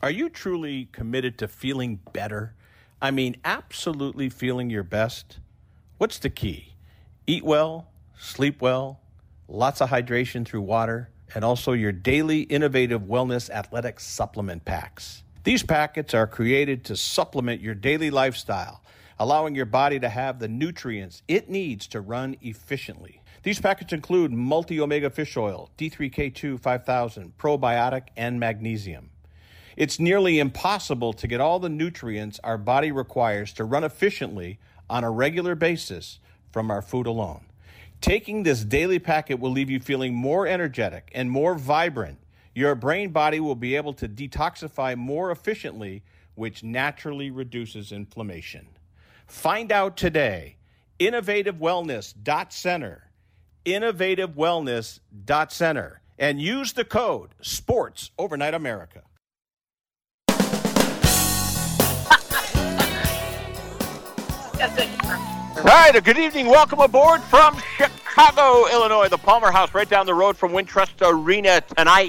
Are you truly committed to feeling better? I mean, absolutely feeling your best? What's the key? Eat well, sleep well, lots of hydration through water, and also your daily innovative wellness athletic supplement packs. These packets are created to supplement your daily lifestyle, allowing your body to have the nutrients it needs to run efficiently. These packets include multi-omega fish oil, D3K2 5000, probiotic, and magnesium. It's nearly impossible to get all the nutrients our body requires to run efficiently on a regular basis from our food alone. Taking this daily packet will leave you feeling more energetic and more vibrant. Your brain body will be able to detoxify more efficiently, which naturally reduces inflammation. Find out today. InnovativeWellness.Center. InnovativeWellness.Center. And use the code SPORTS Overnight America. All right, a good evening. Welcome aboard from Chicago, Illinois, the Palmer House, right down the road from Wintrust Arena tonight.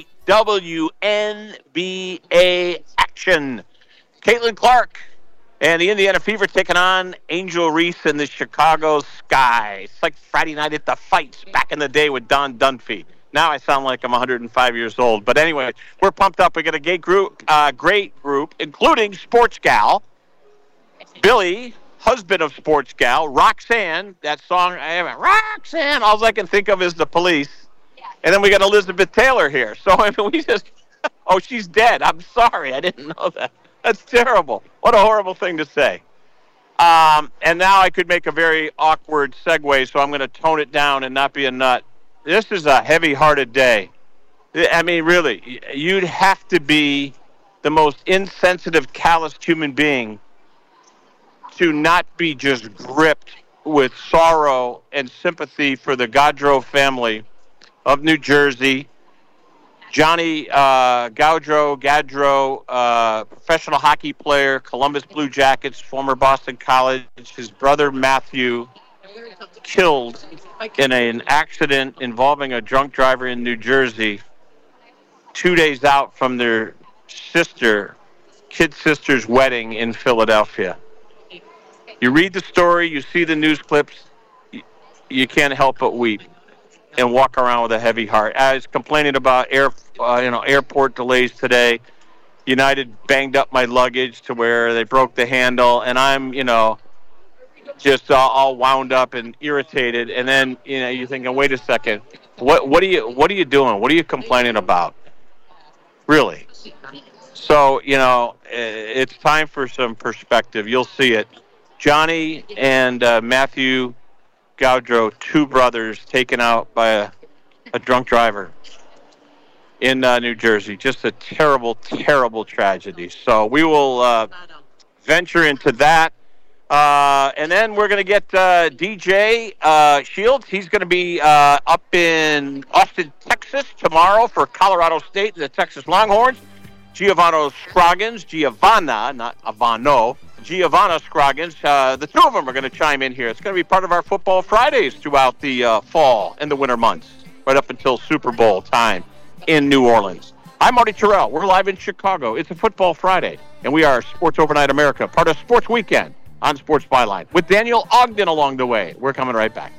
WNBA action. Caitlin Clark and the Indiana Fever taking on Angel Reese and the Chicago Sky. It's like Friday night at the fights back in the day with Don Dunphy. Now I sound like I'm 105 years old. But anyway, we're pumped up. We got a great group, including Sports Gal, Billy, husband of Sports Gal, Roxanne, that song, Roxanne, all I can think of is The Police. And then we got Elizabeth Taylor here. So, I mean, we just, oh, she's dead. I'm sorry. I didn't know that. That's terrible. What a horrible thing to say. And now I could make a very awkward segue, so I'm going to tone it down and not be a nut. This is a heavy-hearted day. I mean, really, you'd have to be the most insensitive, calloused human being to not be just gripped with sorrow and sympathy for the Gaudreau family of New Jersey. Johnny Gaudreau, professional hockey player, Columbus Blue Jackets, former Boston College. His brother Matthew killed in an accident involving a drunk driver in New Jersey 2 days out from their kid sister's wedding in Philadelphia. You read the story, you see the news clips, you can't help but weep and walk around with a heavy heart. I was complaining about airport delays today. United banged up my luggage to where they broke the handle, and I'm, just all wound up and irritated. And then, you're thinking, wait a second, what are you doing? What are you complaining about? Really? So, it's time for some perspective. You'll see it. Johnny and Matthew Gaudreau, two brothers, taken out by a drunk driver in New Jersey. Just a terrible, terrible tragedy. So we will venture into that. And then we're going to get DJ Shields. He's going to be up in Austin, Texas tomorrow for Colorado State and the Texas Longhorns. Giovanna Scroggins, not Avano. Giovanna Scroggins. The two of them are going to chime in here. It's going to be part of our Football Fridays throughout the fall and the winter months, right up until Super Bowl time in New Orleans. I'm Marty Terrell. We're live in Chicago. It's a Football Friday, and we are Sports Overnight America, part of Sports Weekend on Sports Byline. With Daniel Ogden along the way. We're coming right back.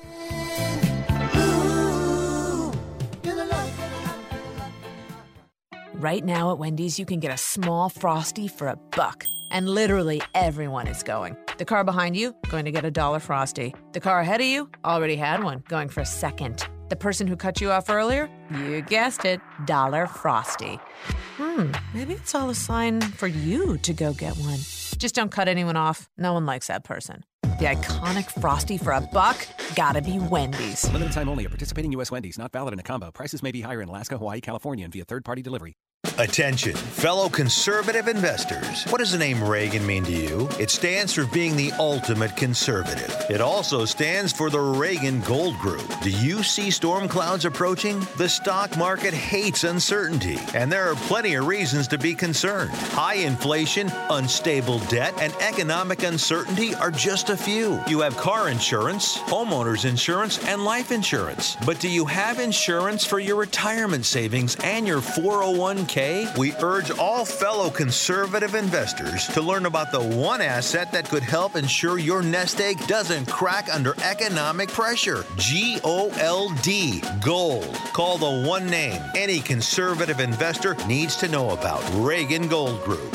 Right now at Wendy's, you can get a small Frosty for $1. And literally everyone is going. The car behind you, going to get a $1 Frosty. The car ahead of you, already had one, going for a second. The person who cut you off earlier, you guessed it, $1 Frosty. Maybe it's all a sign for you to go get one. Just don't cut anyone off. No one likes that person. The iconic Frosty for $1, gotta be Wendy's. Limited time only at participating U.S. Wendy's. Not valid in a combo. Prices may be higher in Alaska, Hawaii, California, and via third-party delivery. Attention, fellow conservative investors. What does the name Reagan mean to you? It stands for being the ultimate conservative. It also stands for the Reagan Gold Group. Do you see storm clouds approaching? The stock market hates uncertainty, and there are plenty of reasons to be concerned. High inflation, unstable debt, and economic uncertainty are just a few. You have car insurance, homeowners insurance, and life insurance. But do you have insurance for your retirement savings and your 401k? Today, we urge all fellow conservative investors to learn about the one asset that could help ensure your nest egg doesn't crack under economic pressure. GOLD. Gold. Call the one name any conservative investor needs to know about. Reagan Gold Group.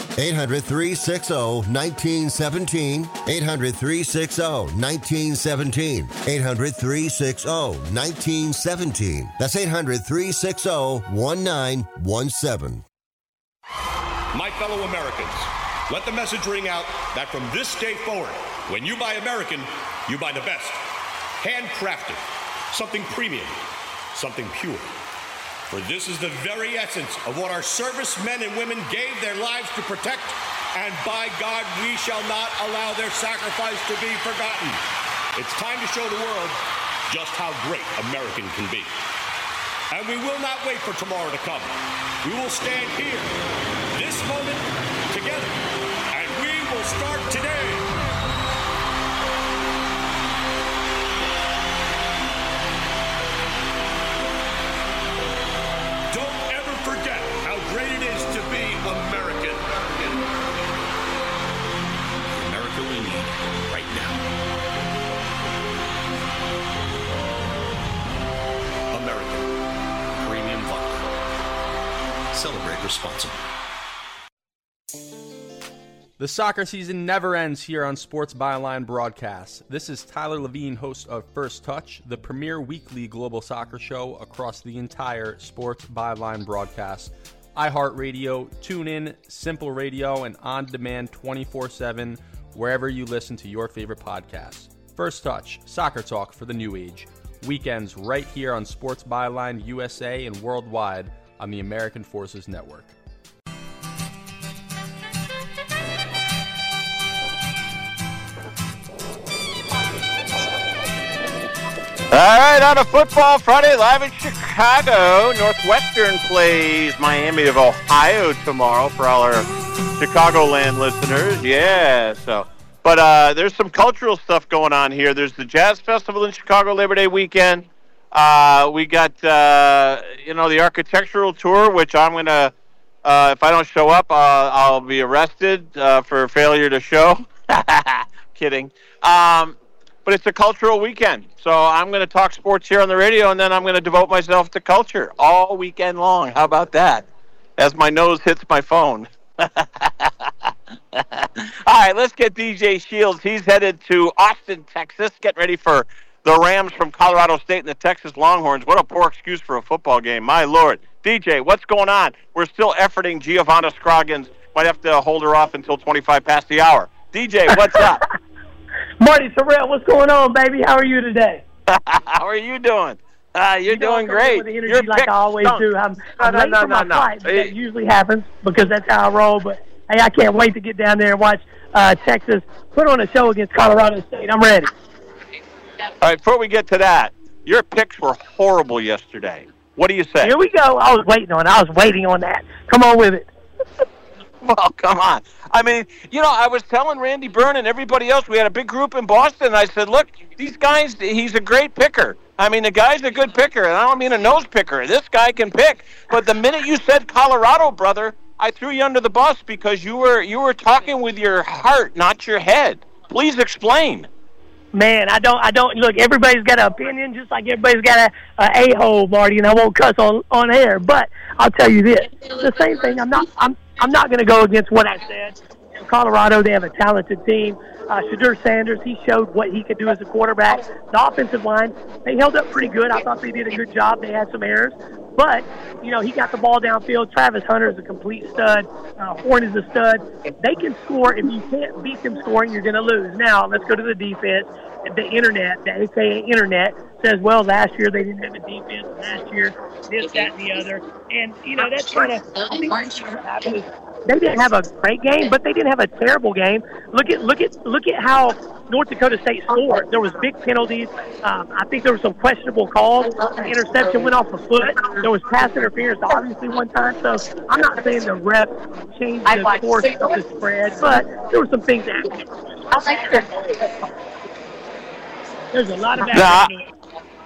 800-360-1917. 800-360-1917. 800-360-1917. That's 800-360-1917. My fellow Americans, let the message ring out that from this day forward, when you buy American, you buy the best. Handcrafted, something premium, something pure. For this is the very essence of what our servicemen and women gave their lives to protect, and by God, we shall not allow their sacrifice to be forgotten. It's time to show the world just how great American can be. And we will not wait for tomorrow to come. We will stand here, this moment, together, and we will start today. Don't ever forget how great it is to be American. America we need right now. American Premium Vodka. Celebrate responsibly. The soccer season never ends here on Sports Byline Broadcast. This is Tyler Levine, host of First Touch, the premier weekly global soccer show across the entire Sports Byline Broadcast. iHeartRadio, TuneIn, Simple Radio, and on demand 24/7 wherever you listen to your favorite podcasts. First Touch, soccer talk for the new age. Weekends right here on Sports Byline USA and worldwide on the American Forces Network. All right, on a Football Friday, live in Chicago. Northwestern plays Miami of Ohio tomorrow for all our Chicagoland listeners. Yeah, but there's some cultural stuff going on here. There's the Jazz Festival in Chicago Labor Day weekend. We got, the architectural tour, which I'm going to, if I don't show up, I'll be arrested for failure to show. Kidding. But it's a cultural weekend. So I'm going to talk sports here on the radio, and then I'm going to devote myself to culture all weekend long. How about that? As my nose hits my phone. All right, let's get DJ Shields. He's headed to Austin, Texas. Get ready for the Rams from Colorado State and the Texas Longhorns. What a poor excuse for a football game. My Lord. DJ, what's going on? We're still efforting Giovanna Scroggins. Might have to hold her off until 25 past the hour. DJ, what's up? Marty Terrell, what's going on, baby? How are you today? How are you doing? You're doing great. With the energy like I always do. I'm late for my flight. That usually happens because that's how I roll. But, hey, I can't wait to get down there and watch Texas put on a show against Colorado State. I'm ready. All right, before we get to that, your picks were horrible yesterday. What do you say? Here we go. I was waiting on that. Come on with it. Well, come on. I mean, I was telling Randy Byrne and everybody else, we had a big group in Boston, and I said, look, these guys, he's a great picker. I mean, the guy's a good picker, and I don't mean a nose picker. This guy can pick. But the minute you said Colorado, brother, I threw you under the bus because you were talking with your heart, not your head. Please explain. Man, I don't look, everybody's got an opinion just like everybody's got a a-hole, Marty, and I won't cuss on air, but I'll tell you this. The same thing, I'm not going to go against what I said. In Colorado, they have a talented team. Shadur Sanders, he showed what he could do as a quarterback. The offensive line, they held up pretty good. I thought they did a good job. They had some errors. But, he got the ball downfield. Travis Hunter is a complete stud. Horn is a stud. They can score. If you can't beat them scoring, you're going to lose. Now, let's go to the defense. The internet, the AKA internet, says, well, last year they didn't have a defense. Last year, this, that, and the other. And, that's kind of, I think what happened is they didn't have a great game, but they didn't have a terrible game. Look at how North Dakota State scored. There was big penalties. I think there were some questionable calls. An interception went off the foot. There was pass interference, obviously, one time. So I'm not saying the ref changed the course of the spread, but there were some things that happened. There's a lot of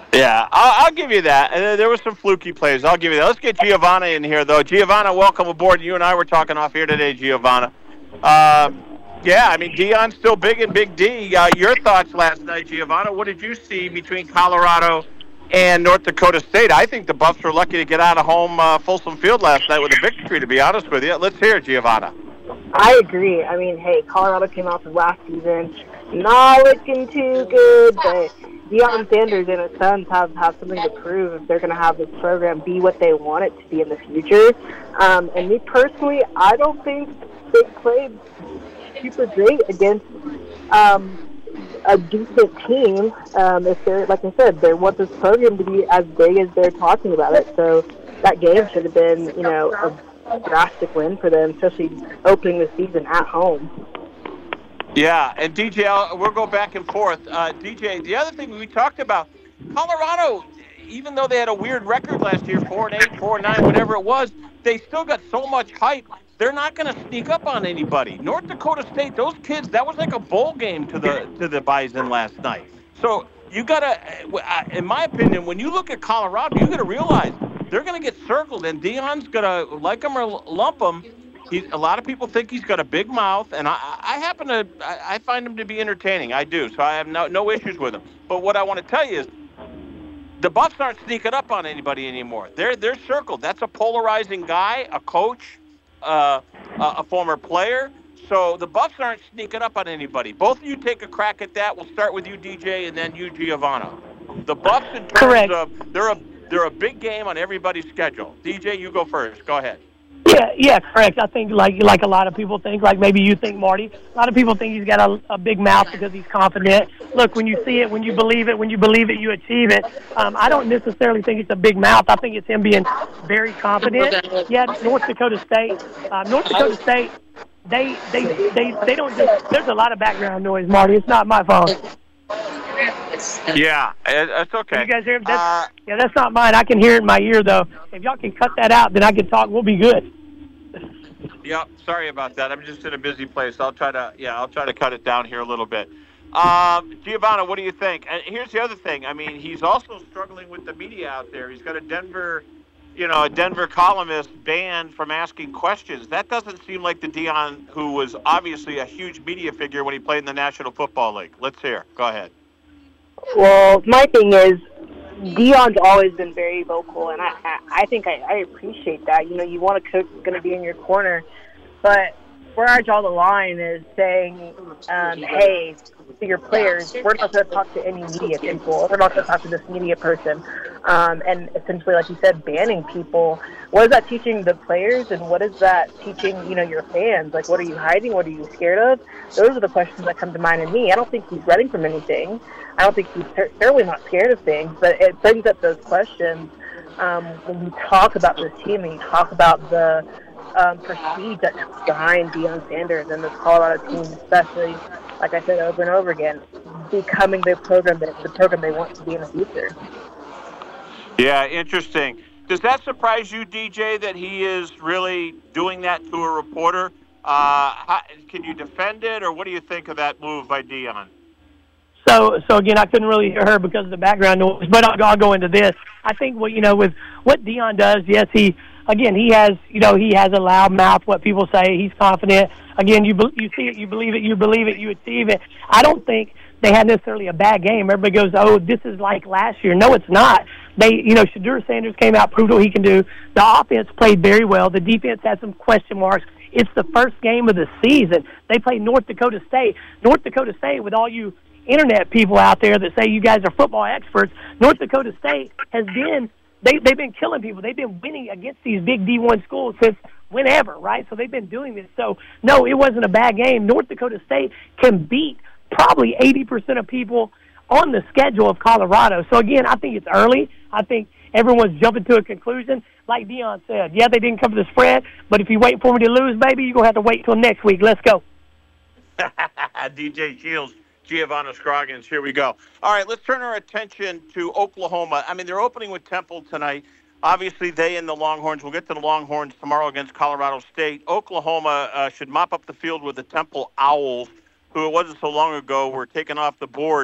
Yeah, I'll give you that. And there were some fluky plays. I'll give you that. Let's get Giovanna in here, though. Giovanna, welcome aboard. You and I were talking off here today, Giovanna. Yeah, I mean, Deion's still big and Big D. Your thoughts last night, Giovanna. What did you see between Colorado and North Dakota State? I think the Buffs were lucky to get out of home Folsom Field last night with a victory, to be honest with you. Let's hear it, Giovanna. I agree. I mean, hey, Colorado came out from last season not looking too good, but Deion Sanders and his sons have something to prove if they're going to have this program be what they want it to be in the future. And me personally, I don't think they played super great against a decent team. If they're, like I said, they want this program to be as big as they're talking about it. So that game should have been, a drastic win for them, especially opening the season at home. Yeah, and DJ, we'll go back and forth. DJ, the other thing we talked about, Colorado, even though they had a weird record last year, 4-8, 4-9, whatever it was, they still got so much hype. They're not going to sneak up on anybody. North Dakota State, those kids, that was like a bowl game to the Bison last night. So you got to, in my opinion, when you look at Colorado, you got to realize they're going to get circled, and Deion's going to like them or lump them. A lot of people think he's got a big mouth, and I find him to be entertaining. I do, so I have no issues with him. But what I want to tell you is the Buffs aren't sneaking up on anybody anymore. They're circled. That's a polarizing guy, a coach, a former player. So the Buffs aren't sneaking up on anybody. Both of you take a crack at that. We'll start with you, DJ, and then you, Giovanna. The Buffs, in terms of they're a big game on everybody's schedule. DJ, you go first. Go ahead. Yeah, correct. I think like a lot of people think, like maybe you think, Marty, a lot of people think he's got a big mouth because he's confident. Look, when you see it, when you believe it, you achieve it. I don't necessarily think it's a big mouth. I think it's him being very confident. Yeah, North Dakota State, they don't just, there's a lot of background noise, Marty. It's not my phone. Yeah, it's okay. Can you guys hear him? That's not mine. I can hear it in my ear, though. If y'all can cut that out, then I can talk. We'll be good. Yeah, sorry about that. I'm just in a busy place. I'll try to cut it down here a little bit. Giovanna, what do you think? And here's the other thing. I mean, he's also struggling with the media out there. He's got a Denver columnist banned from asking questions. That doesn't seem like the Deion who was obviously a huge media figure when he played in the National Football League. Let's hear. Go ahead. Well, my thing is, Deion's always been very vocal, and I think I appreciate that. You want a coach that's going to be in your corner, but where I draw the line is saying, hey, to your players, we're not going to talk to any media people. We're not going to talk to this media person. And essentially, like you said, banning people. What is that teaching the players, and what is that teaching, your fans? Like, what are you hiding? What are you scared of? Those are the questions that come to mind in me. I don't think he's running from anything. I don't think he's certainly not scared of things, but it brings up those questions when you talk about this team and you talk about the prestige that's behind Deion Sanders and this Colorado team, especially, like I said over and over again, becoming the program they want to be in the future. Yeah, interesting. Does that surprise you, DJ, that he is really doing that to a reporter? Can you defend it, or what do you think of that move by Deion? So again, I couldn't really hear her because of the background noise, but I'll go into this. I think with what Deion does, yes, he has a loud mouth. What people say, he's confident. Again, you see it, you believe it, you achieve it. I don't think they had necessarily a bad game. Everybody goes, oh, this is like last year. No, it's not. Shedeur Sanders came out, proved what he can do. The offense played very well. The defense had some question marks. It's the first game of the season. They played North Dakota State. North Dakota State, with all you internet people out there that say you guys are football experts, North Dakota State has been they've been killing people. They've been winning against these big D1 schools since whenever, right? So they've been doing this. So no, it wasn't a bad game. North Dakota State can beat probably 80% of people on the schedule of Colorado. So again, I think it's early. I think everyone's jumping to a conclusion. Like Deion said, yeah, they didn't cover the spread, but if you wait for me to lose, baby, you're going to have to wait till next week. Let's go. DJ Shields, Giovanna Scroggins, here we go. All right, let's turn our attention to Oklahoma. I mean, they're opening with Temple tonight. Obviously, they and the Longhorns, we'll get to the Longhorns tomorrow against Colorado State. Oklahoma should mop up the field with the Temple Owls, who it wasn't so long ago were taken off the board.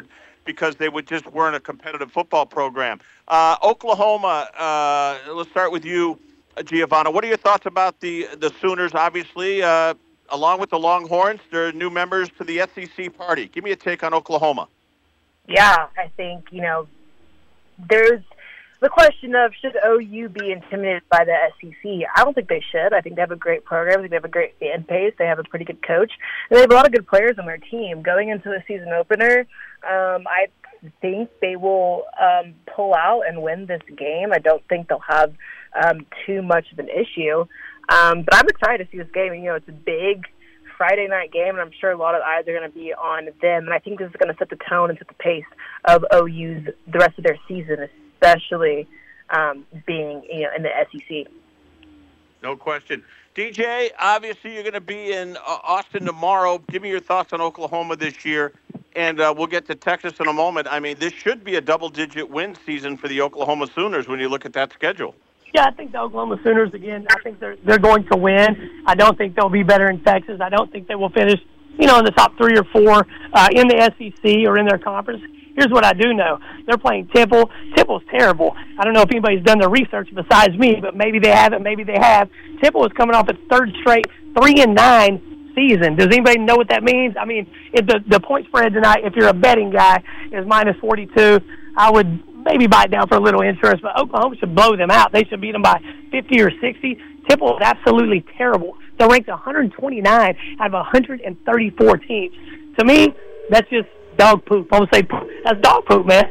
because they just weren't a competitive football program. Oklahoma, let's start with you, Giovanna. What are your thoughts about the Sooners? Obviously, along with the Longhorns, they're new members to the SEC party. Give me a take on Oklahoma. Yeah, I think, there's the question of should OU be intimidated by the SEC? I don't think they should. I think they have a great program. I think they have a great fan base. They have a pretty good coach. And they have a lot of good players on their team. Going into the season opener, I think they will pull out and win this game. I don't think they'll have too much of an issue. But I'm excited to see this game. It's a big Friday night game, and I'm sure a lot of eyes are going to be on them. And I think this is going to set the tone and set the pace of OU's the rest of their season, especially being in the SEC. No question. DJ, obviously you're going to be in Austin tomorrow. Give me your thoughts on Oklahoma this year, and we'll get to Texas in a moment. I mean, this should be a double-digit win season for the Oklahoma Sooners when you look at that schedule. Yeah, I think the Oklahoma Sooners, again, I think they're going to win. I don't think they'll be better in Texas. I don't think they will finish, in the top 3 or 4 in the SEC or in their conference. Here's what I do know. They're playing Temple. Temple's terrible. I don't know if anybody's done their research besides me, but maybe they haven't, maybe they have. Temple is coming off its 3rd straight 3-9 season. Does anybody know what that means? I mean, if the point spread tonight, if you're a betting guy, is -42, I would maybe buy it down for a little interest, but Oklahoma should blow them out. They should beat them by 50 or 60. Temple is absolutely terrible. They're ranked 129 out of 134 teams. To me, that's just dog poop. I'm going to say poop. That's dog poop, man.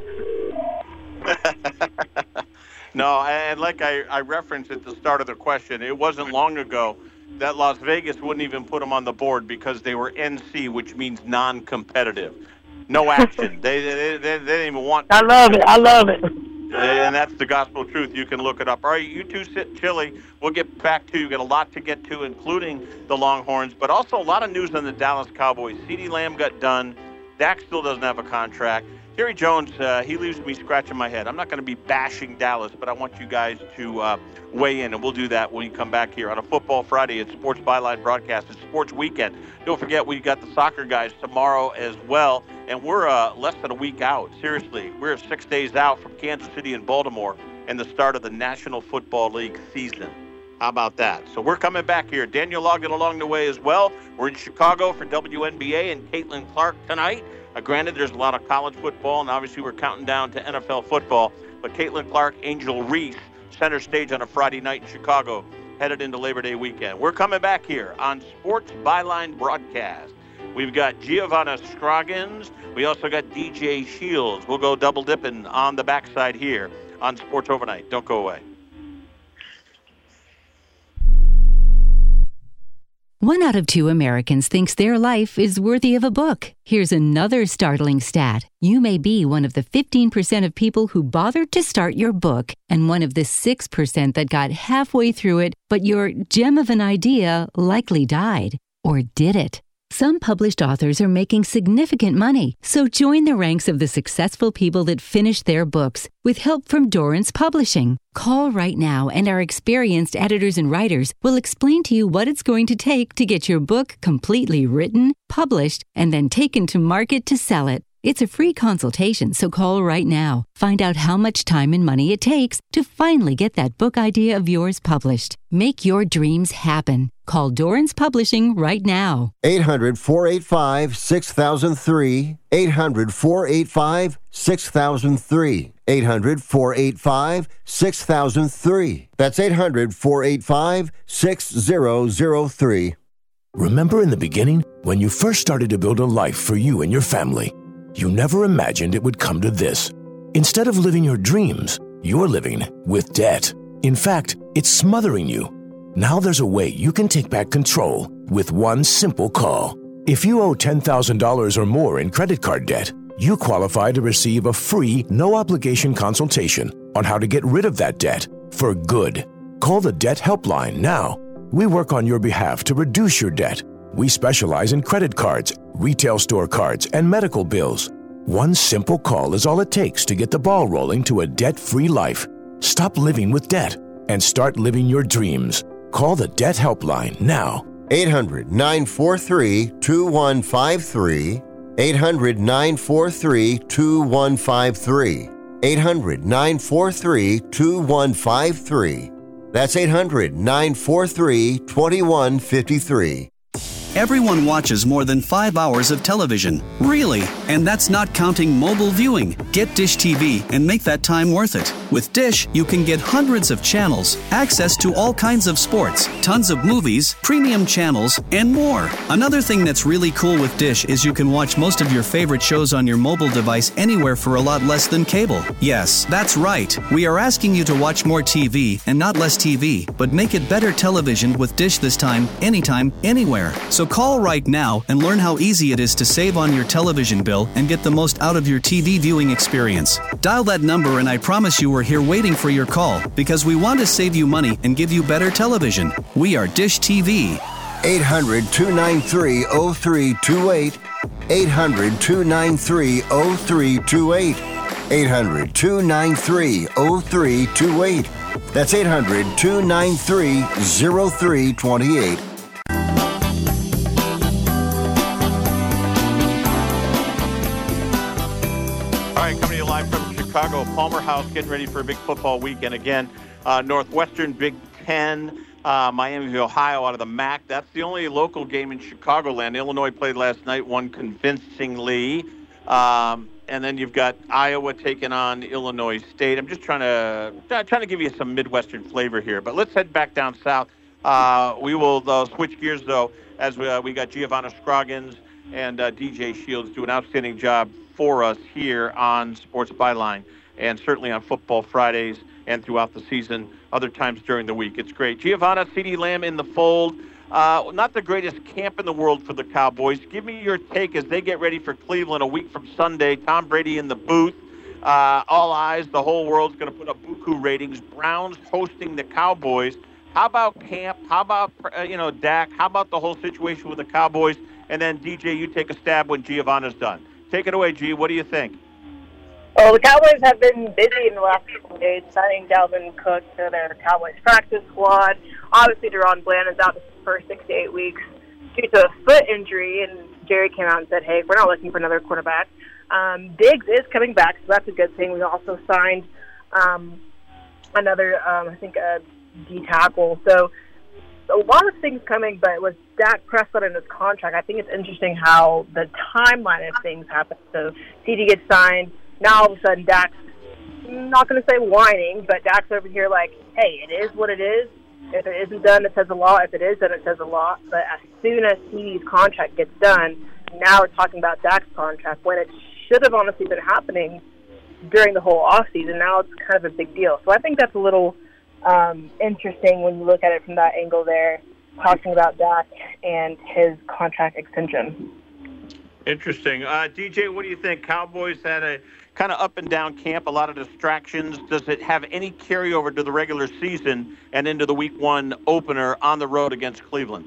No, and like I referenced at the start of the question, it wasn't long ago that Las Vegas wouldn't even put them on the board because they were NC, which means non-competitive. No action. they didn't even want. I love it. And that's the gospel truth. You can look it up. All right, you two sit chilly. We'll get back to you. Got a lot to get to, including the Longhorns, but also a lot of news on the Dallas Cowboys. CeeDee Lamb got done. Dak still doesn't have a contract. Jerry Jones, he leaves me scratching my head. I'm not going to be bashing Dallas, but I want you guys to weigh in, and we'll do that when you come back here on a Football Friday. It's Sports Byline Broadcast. It's Sports Weekend. Don't forget, we got the soccer guys tomorrow as well, and we're less than a week out. Seriously, we're 6 days out from Kansas City and Baltimore and the start of the National Football League season. How about that? So we're coming back here. Daniel logged it along the way as well. We're in Chicago for WNBA and Caitlin Clark tonight. Granted, there's a lot of college football, and obviously we're counting down to NFL football. But Caitlin Clark, Angel Reese, center stage on a Friday night in Chicago, headed into Labor Day weekend. We're coming back here on Sports Byline Broadcast. We've got Giovanna Scroggins. We also got DJ Shields. We'll go double dipping on the backside here on Sports Overnight. Don't go away. 1 out of 2 Americans thinks their life is worthy of a book. Here's another startling stat. You may be one of the 15% of people who bothered to start your book and one of the 6% that got halfway through it, but your gem of an idea likely died. Or did it? Some published authors are making significant money, so join the ranks of the successful people that finish their books with help from Dorrance Publishing. Call right now and our experienced editors and writers will explain to you what it's going to take to get your book completely written, published, and then taken to market to sell it. It's a free consultation, so call right now. Find out how much time and money it takes to finally get that book idea of yours published. Make your dreams happen. Call Dorrance Publishing right now. 800-485-6003. 800-485-6003. 800-485-6003. That's 800-485-6003. Remember in the beginning, when you first started to build a life for you and your family? You never imagined it would come to this. Instead of living your dreams, you're living with debt. In fact, it's smothering you. Now there's a way you can take back control with one simple call. If you owe $10,000 or more in credit card debt, you qualify to receive a free, no-obligation consultation on how to get rid of that debt for good. Call the Debt Helpline now. We work on your behalf to reduce your debt. We specialize in credit cards, retail store cards, and medical bills. One simple call is all it takes to get the ball rolling to a debt-free life. Stop living with debt and start living your dreams. Call the Debt Helpline now. 800-943-2153. 800-943-2153. 800-943-2153. That's 800-943-2153. Everyone watches more than 5 hours of television. Really? And that's not counting mobile viewing. Get Dish TV and make that time worth it. With Dish, you can get hundreds of channels, access to all kinds of sports, tons of movies, premium channels, and more. Another thing that's really cool with Dish is you can watch most of your favorite shows on your mobile device anywhere for a lot less than cable. Yes, that's right. We are asking you to watch more TV and not less TV, but make it better television with Dish this time, anytime, anywhere. So call right now and learn how easy it is to save on your television bill and get the most out of your TV viewing experience. Dial that number and I promise you we're here waiting for your call because we want to save you money and give you better television. We are Dish TV. 800-293-0328. 800-293-0328. 800-293-0328. That's 800-293-0328. All right, coming to you live from Chicago, Palmer House, getting ready for a big football weekend again. Northwestern Big Ten, Miami of Ohio out of the MAC. That's the only local game in Chicagoland. Illinois played last night, won convincingly. And then you've got Iowa taking on Illinois State. I'm just trying to give you some Midwestern flavor here. But let's head back down south. We will switch gears, though, as we got Giovanna Scroggins and DJ Shields do an outstanding job for us here on Sports Byline and certainly on Football Fridays and throughout the season, other times during the week. It's great. Giovanna, CeeDee Lamb in the fold. Not the greatest camp in the world for the Cowboys. Give me your take as they get ready for Cleveland a week from Sunday. Tom Brady in the booth. All eyes, the whole world's going to put up buku ratings. Browns hosting the Cowboys. How about camp? How about, Dak? How about the whole situation with the Cowboys? And then, DJ, you take a stab when Giovanna's done. Take it away, G. What do you think? Well, the Cowboys have been busy in the last couple of days, signing Dalvin Cook to their Cowboys practice squad. Obviously, Deron Bland is out for 6 to 8 weeks due to a foot injury, and Jerry came out and said, hey, we're not looking for another quarterback. Diggs is coming back, so that's a good thing. We also signed another, a D tackle. So a lot of things coming, but with Dak Prescott and his contract, I think it's interesting how the timeline of things happen. So CD gets signed. Now all of a sudden Dak's, I'm not going to say whining, but Dak's over here like, hey, it is what it is. If it isn't done, it says a lot. If it is done, it says a lot. But as soon as CD's contract gets done, now we're talking about Dak's contract when it should have honestly been happening during the whole offseason. Now it's kind of a big deal. So I think that's a little interesting when you look at it from that angle there, talking about Dak and his contract extension. Interesting. DJ, what do you think? Cowboys had a kind of up and down camp, a lot of distractions. Does it have any carryover to the regular season and into the week one opener on the road against Cleveland?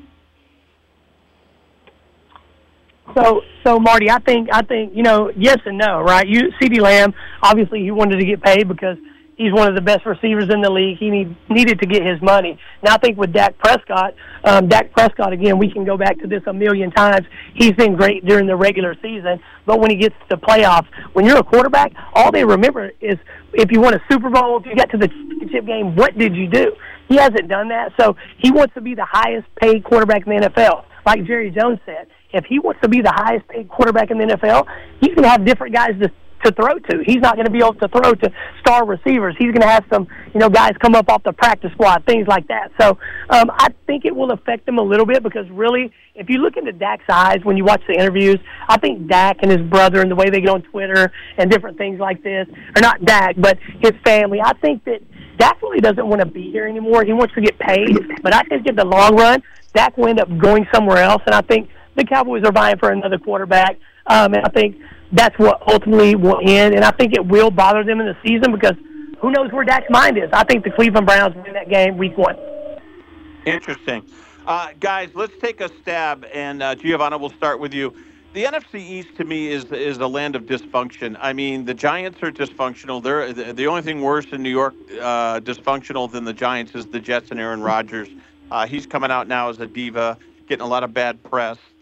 So Marty, I think yes and no, right? CeeDee Lamb, obviously he wanted to get paid because he's one of the best receivers in the league. He needed to get his money. Now I think with Dak Prescott, again, we can go back to this a million times. He's been great during the regular season, but when he gets to the playoffs, when you're a quarterback, all they remember is if you won a Super Bowl, if you got to the championship game, what did you do? He hasn't done that, so he wants to be the highest paid quarterback in the NFL. Like Jerry Jones said, if he wants to be the highest paid quarterback in the NFL, he's going to have different guys to throw to. He's not going to be able to throw to star receivers. He's going to have some, guys come up off the practice squad, things like that. So I think it will affect him a little bit because really, if you look into Dak's eyes when you watch the interviews, I think Dak and his brother and the way they get on Twitter and different things like this, or not Dak, but his family, I think that Dak really doesn't want to be here anymore. He wants to get paid. But I think in the long run, Dak will end up going somewhere else, and I think the Cowboys are vying for another quarterback. And I think that's what ultimately will end, and I think it will bother them in the season because who knows where Dak's mind is. I think the Cleveland Browns win that game week one. Interesting. Guys, let's take a stab, and Giovanna, we'll start with you. The NFC East, to me, is a land of dysfunction. I mean, the Giants are dysfunctional. They're the only thing worse in New York dysfunctional than the Giants is the Jets and Aaron Rodgers. He's coming out now as a diva, getting a lot of bad press.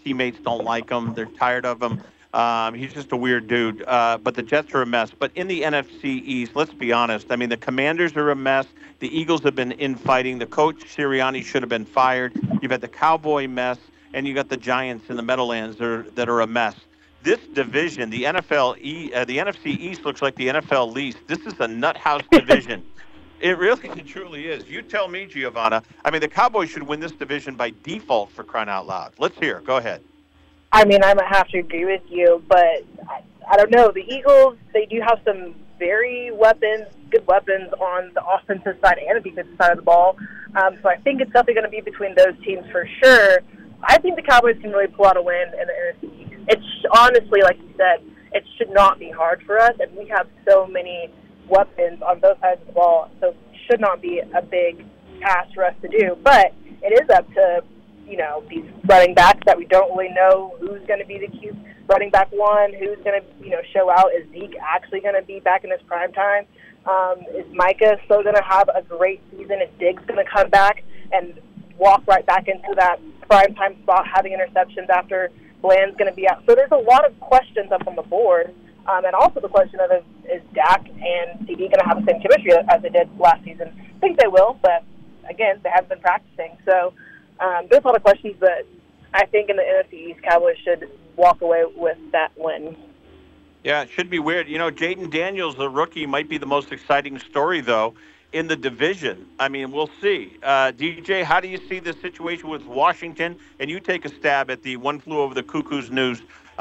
teammates don't like him. They're tired of him. He's just a weird dude. But the Jets are a mess. But in the NFC East, let's be honest. I mean, the Commanders are a mess. The Eagles have been infighting. The coach, Sirianni, should have been fired. You've had the Cowboy mess, and you got the Giants in the Meadowlands that are a mess. This division, the NFC East looks like the NFL least. This is a nut house division. It really truly is. You tell me, Giovanna. I mean, the Cowboys should win this division by default, for crying out loud. Let's hear. Go ahead. I mean, I might have to agree with you, but I don't know. The Eagles, they do have some very good weapons on the offensive side and the defensive side of the ball. So I think it's definitely going to be between those teams for sure. I think the Cowboys can really pull out a win in the NFC. It's honestly, like you said, it should not be hard for us, and we have so many weapons on both sides of the ball, so it should not be a big task for us to do. But it is up to, these running backs that we don't really know who's going to be the cute running back one, who's going to, show out. Is Zeke actually going to be back in his prime time? Is Micah still going to have a great season? Is Diggs going to come back and walk right back into that prime time spot, having interceptions after Bland's going to be out? So there's a lot of questions up on the board. And also the question of is Dak and CD going to have the same chemistry as they did last season? I think they will, but again, they haven't been practicing. So there's a lot of questions, but I think in the NFC East, Cowboys should walk away with that win. Yeah, it should be weird. Jaden Daniels, the rookie, might be the most exciting story, though, in the division. I mean, we'll see. DJ, how do you see the situation with Washington? And you take a stab at the One Flew Over the Cuckoo's Nest,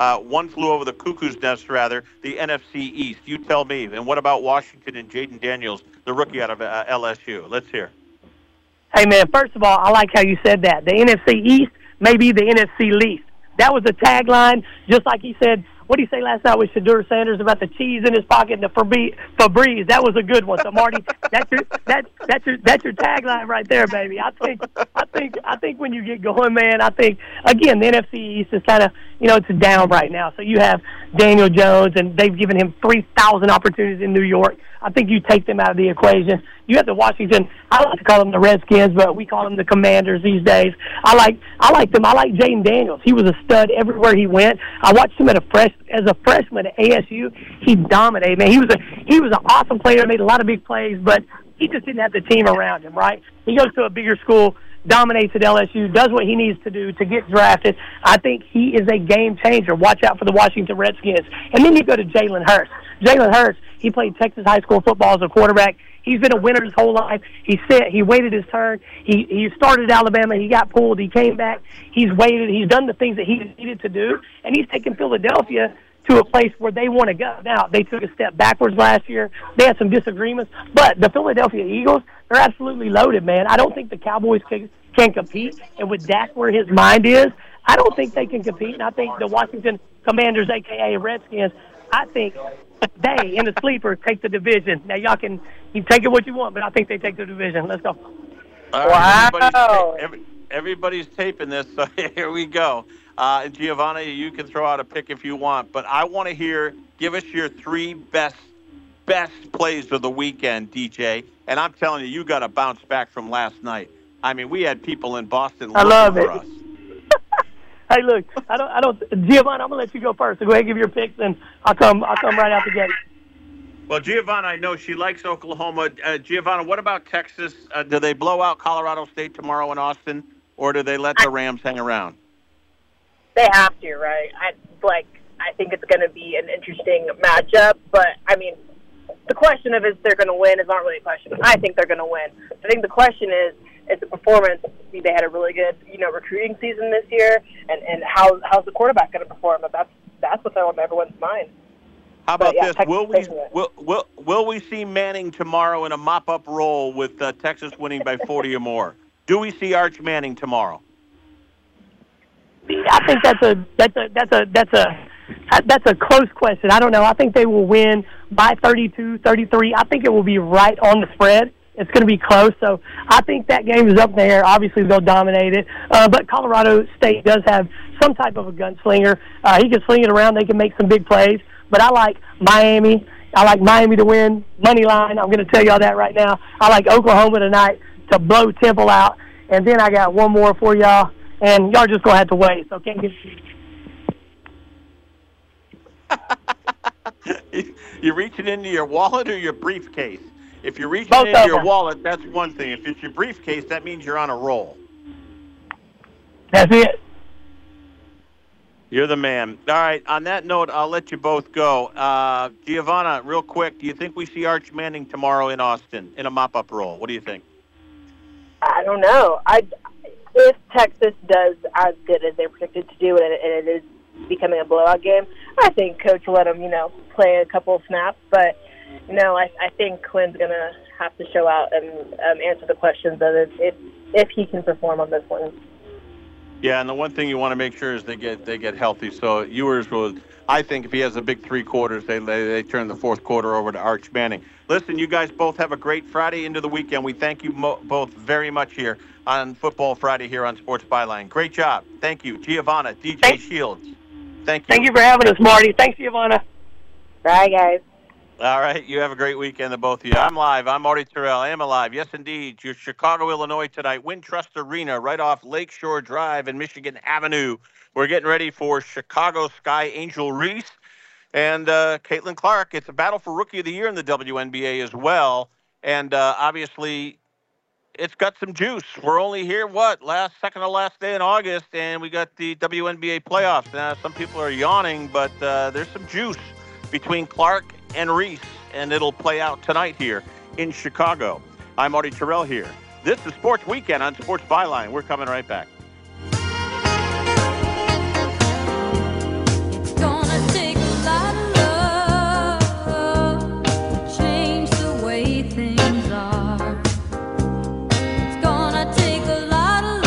the NFC East. You tell me. And what about Washington and Jaden Daniels, the rookie out of LSU? Let's hear. Hey, man, first of all, I like how you said that. The NFC East may be the NFC least. That was a tagline, just like he said. What did he say last night with Shadur Sanders about the cheese in his pocket and the Febreze? That was a good one. So Marty, that's your tagline right there, baby. I think when you get going, man, I think again the NFC East is kind of it's down right now. So you have Daniel Jones, and they've given him 3,000 opportunities in New York. I think you take them out of the equation. You have the Washington. I like to call them the Redskins, but we call them the Commanders these days. I like them. I like Jaden Daniels. He was a stud everywhere he went. I watched him as a freshman at ASU. He dominated, man. He was an awesome player. Made a lot of big plays, but he just didn't have the team around him. Right? He goes to a bigger school, dominates at LSU, does what he needs to do to get drafted. I think he is a game changer. Watch out for the Washington Redskins. And then you go to Jalen Hurts. Jalen Hurts, he played Texas high school football as a quarterback. He's been a winner his whole life. He waited his turn. He started at Alabama. He got pulled. He came back. He's waited. He's done the things that he needed to do, and he's taken Philadelphia to a place where they want to go. Now, they took a step backwards last year. They had some disagreements, but the Philadelphia Eagles, they're absolutely loaded, man. I don't think the Cowboys can compete, and with Dak where his mind is, I don't think they can compete, and I think the Washington Commanders, a.k.a. Redskins, I think they, in the sleeper, take the division. Now, you take it what you want, but I think they take the division. Let's go. Wow. Everybody's taping this, so here we go. Giovanna, you can throw out a pick if you want, but I want to give us your three best plays of the weekend, DJ. And I'm telling you, you got to bounce back from last night. I mean, we had people in Boston looking for us. Hey, look, I don't. Giovanna, I'm gonna let you go first. So go ahead and give your picks, and I'll come right out the gate. Well, Giovanna, I know she likes Oklahoma. Giovanna, what about Texas? Do they blow out Colorado State tomorrow in Austin, or do they let the Rams hang around? They have to, right? I think it's going to be an interesting matchup, but I mean, the question of if they're going to win is not really a question. I think they're going to win. I think the question is the performance. They had a really good, recruiting season this year, and how's the quarterback going to perform? That's what's on everyone's mind. How about this? Will we see Manning tomorrow in a mop-up role with Texas winning by 40 or more? Do we see Arch Manning tomorrow? I think that's a close question. I don't know. I think they will win by 32, 33. I think it will be right on the spread. It's going to be close. So I think that game is up in the air. Obviously, they'll dominate it. But Colorado State does have some type of a gunslinger. He can sling it around. They can make some big plays. But I like Miami. I like Miami to win. Money line. I'm going to tell y'all that right now. I like Oklahoma tonight to blow Temple out. And then I got one more for y'all. and y'all just gonna have to wait. So can't get. You're reaching into your wallet or your briefcase? If you're reaching Both into of your them. wallet, that's one thing. If it's your briefcase, that means you're on a roll. That's it. You're the man. All right, on that note, I'll let you both go. Giovanna, real quick, do you think we see Arch Manning tomorrow in Austin in a mop-up role? What do you think? I don't know. If Texas does as good as they're predicted to do, and it is becoming a blowout game, I think Coach will let him, play a couple of snaps. But, I think Quinn's going to have to show out and answer the questions of if he can perform on this one. Yeah, and the one thing you want to make sure is they get healthy. So Ewers will, I think, if he has a big 3 quarters, they turn the fourth quarter over to Arch Manning. Listen, you guys both have a great Friday into the weekend. We thank you both very much here on Football Friday here on Sports Byline. Great job. Thank you, Giovanna, DJ Shields. Thank you. Thank you for having us, Marty. Thanks, Giovanna. Bye, guys. All right, you have a great weekend, the both of you. I'm live. I'm Marty Terrell. I am alive. Yes, indeed. You're Chicago, Illinois tonight. Wintrust Arena right off Lakeshore Drive and Michigan Avenue. We're getting ready for Chicago Sky Angel Reese and Caitlin Clark. It's a battle for Rookie of the Year in the WNBA as well. And obviously, it's got some juice. We're only here, second to last day in August, and we got the WNBA playoffs. Now, some people are yawning, but there's some juice between Clark and Reese, and it'll play out tonight here in Chicago. I'm Marty Terrell here. This is Sports Weekend on Sports Byline. We're coming right back. It's gonna take a lot of love to change the way things are. It's gonna take a lot of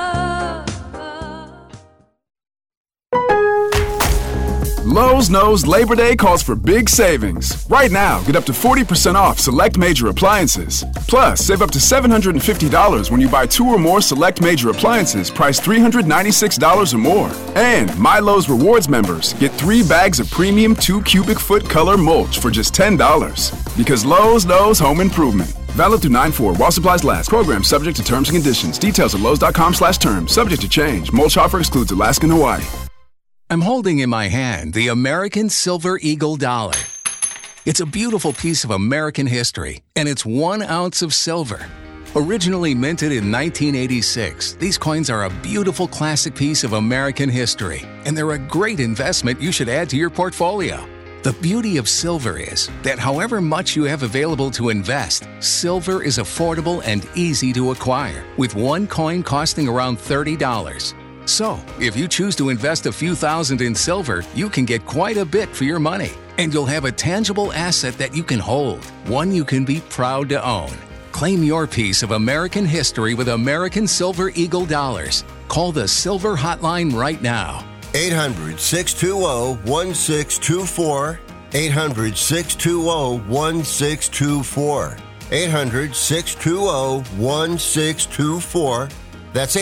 Lowe's knows Labor Day calls for big savings. Right now, get up to 40% off select major appliances. Plus, save up to $750 when you buy 2 or more select major appliances priced $396 or more. And My Lowe's Rewards members get 3 bags of premium 2 cubic foot color mulch for just $10. Because Lowe's knows home improvement. Valid through 9/4 while supplies last. Program subject to terms and conditions. Details at lowes.com/terms. Subject to change. Mulch offer excludes Alaska and Hawaii. I'm holding in my hand the American Silver Eagle dollar. It's a beautiful piece of American history, and it's 1 ounce of silver. Originally minted in 1986, these coins are a beautiful classic piece of American history, and they're a great investment you should add to your portfolio. The beauty of silver is that however much you have available to invest, silver is affordable and easy to acquire, with 1 coin costing around $30. So, if you choose to invest a few thousand in silver, you can get quite a bit for your money. And you'll have a tangible asset that you can hold, one you can be proud to own. Claim your piece of American history with American Silver Eagle dollars. Call the Silver Hotline right now. 800-620-1624. 800-620-1624. 800-620-1624. That's